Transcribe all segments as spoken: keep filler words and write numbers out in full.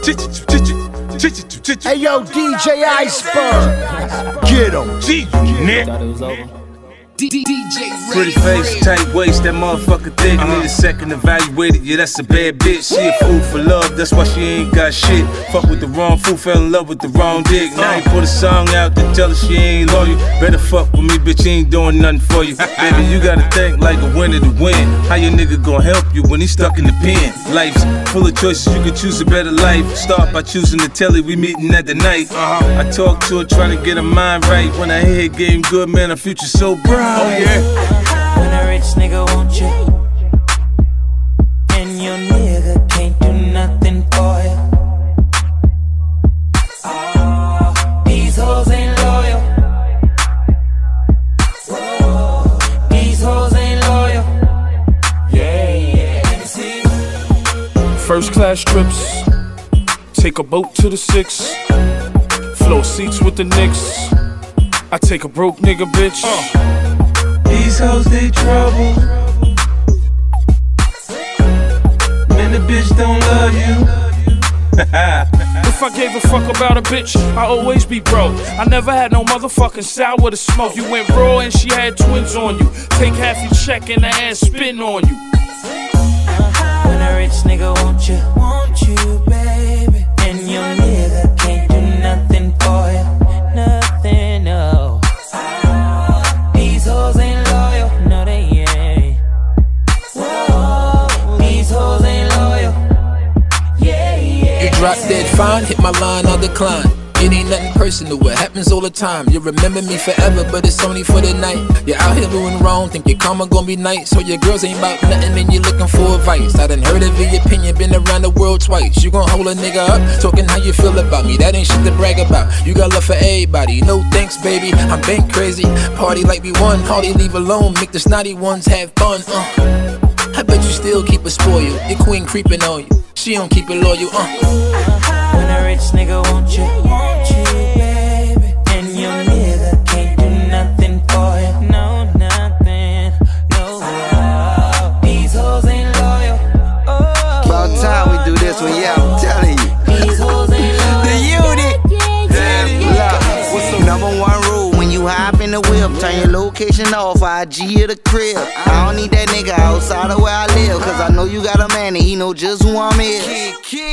Hey yo, D J Iceberg, get him. G Unit. D J Pretty face, tight waist, that motherfucker thick. Uh-huh. Need a second evaluated, yeah, that's a bad bitch. She a fool for love, that's why she ain't got shit. Fuck with the wrong fool, fell in love with the wrong dick. Now he put a song out to tell her she ain't loyal. Better fuck with me, bitch, he ain't doing nothing for you. Baby, you gotta think like a winner to win. How your nigga gon' help you when he stuck in the pen? Life's full of choices, you can choose a better life. Start by choosing the telly, we meeting at the night. Uh-huh. I talk to her, trying to get her mind right. When I hear game good, man, her future so bright. Oh yeah. When a rich nigga want you, and your nigga can't do nothing for you. Oh, these hoes ain't loyal. Whoa, these hoes ain't loyal. Yeah, yeah. Let me see. First class trips, take a boat to the six, floor seats with the Knicks. I take a broke nigga, bitch. Uh. These hoes, they trouble. Man, the bitch don't love you. If I gave a fuck about a bitch, I always be broke. I never had no motherfucking sour to smoke. You went raw and she had twins on you. Take half your check and the ass spin on you. When a rich nigga want you, want you, baby, and your nigga can't do nothing for you, nothing, no. These hoes ain't loyal, no they ain't. Whoa, these hoes ain't loyal. Yeah, yeah. You drop dead fine, hit my line, I'll decline. It ain't nothing personal, it happens all the time. You remember me forever, but it's only for the night. You're out here doing wrong, think your karma gon' be nice. So your girls ain't about nothing and you're looking for advice. I done heard of your opinion, been around the world twice. You gon' hold a nigga up, talking how you feel about me. That ain't shit to brag about. You got love for everybody, no thanks baby. I'm bank crazy, party like we won. Hardly leave alone, make the snotty ones have fun. uh. I bet you still keep it spoiled. Your queen creeping on you, she don't keep it loyal. uh. When a rich nigga want you, want you, baby, and your nigga can't do nothing for you, no, nothing, no. Oh, these hoes ain't loyal. Oh, about time we do this one, yeah, I'm telling you. These hoes ain't loyal. The unit. Damn, look, what's the number one rule when you hop in the whip? Turn your location off, I G at the crib. I don't need that nigga outside of where I live, cause I know you got a man and he know just who I'm is.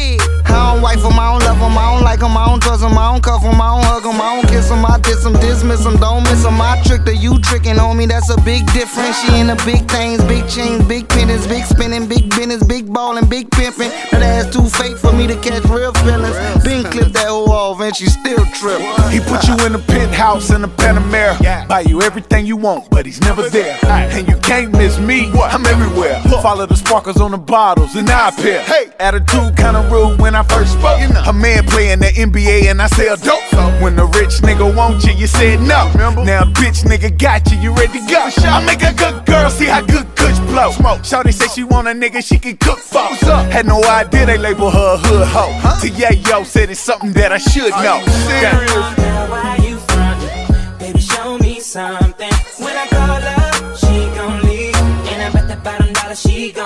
I don't wife him, I don't love him, I don't like him, I don't trust him, I don't cuff him, I don't hug him, I don't kiss him, I diss him, dismiss him, don't miss him. I tricked her, you tricking on me, that's a big difference. She in the big things, big chains, big pennies, big spinning, big business, big ballin', big pimpin'. That ass too fake for me to catch real feelings. Been clipped that hoe off and she still trip. He put you in a penthouse in a Panamera, buy you everything you want, but he's never there. And you can't miss me, I'm everywhere. Follow the sparkles on the bottles and I appear. Hey, attitude kinda rude when I first spoke. A man playing the N B A and I sell dope. When the rich nigga want you, you said no. Now bitch nigga got you, you ready to go. I make a good girl, see how good kush blow. Shawty say she want a nigga she can cook for. Had no idea they label her a hood hoe. T A yo said it's something that I should know. Now why you frontin'? Baby, show me something. When I call her, she gon' leave, and I bet that bottom dollar she gon'